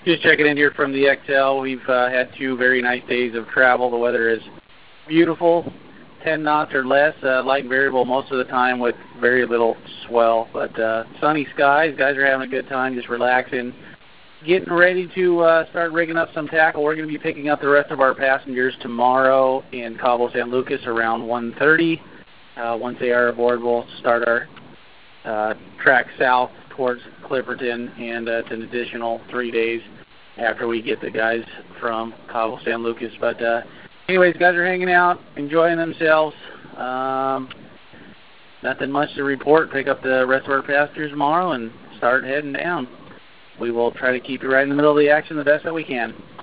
Just checking in here from the XL. We've had 2 very nice days of travel. The weather is beautiful, 10 knots or less, light and variable most of the time with very little swell. But sunny skies. Guys are having a good time, just relaxing. Getting ready to start rigging up some tackle. We're going to be picking up the rest of our passengers tomorrow in Cabo San Lucas around 1:30. Once they are aboard, we'll start our track south towards Clipperton, and it's an additional 3 days after we get the guys from Cabo San Lucas. But anyways, guys are hanging out, enjoying themselves. Nothing much to report. Pick up the rest of our passengers tomorrow and start heading down. We will try to keep you right in the middle of the action the best that we can.